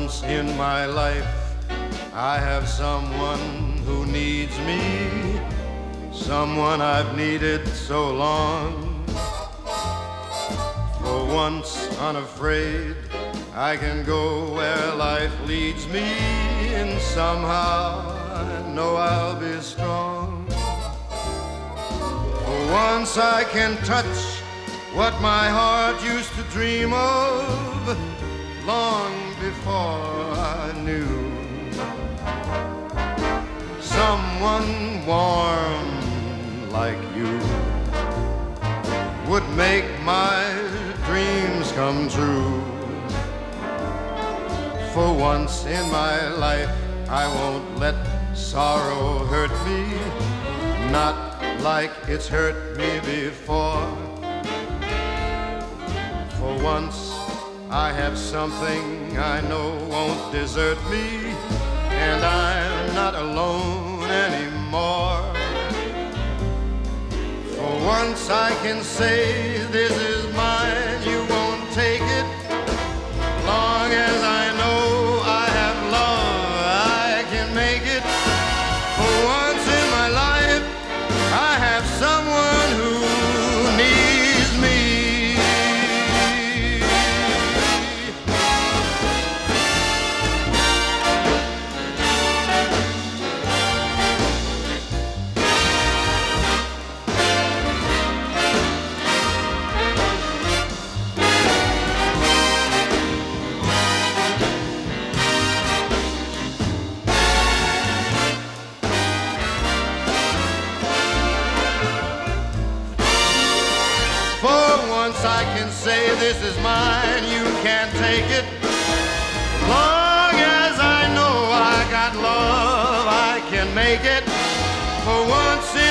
once in my life I have someone who needs me, someone I've needed so long. For once unafraid, I can go where life leads me, and somehow I know I'll be strong. For once I can touch what my heart used to dream of long before I knew. Someone warm like you would make my dreams come true. For once in my life I won't let sorrow hurt me, not like it's hurt me before. For once I have something I know won't desert me, and I'm not alone anymore. For once I can say this is mine, you won't take it. Long as I know I have love, I can make it. For once in my life I have someone who needs me. I can say this is mine, you can't take it. Long as I know I got love, I can make it. For once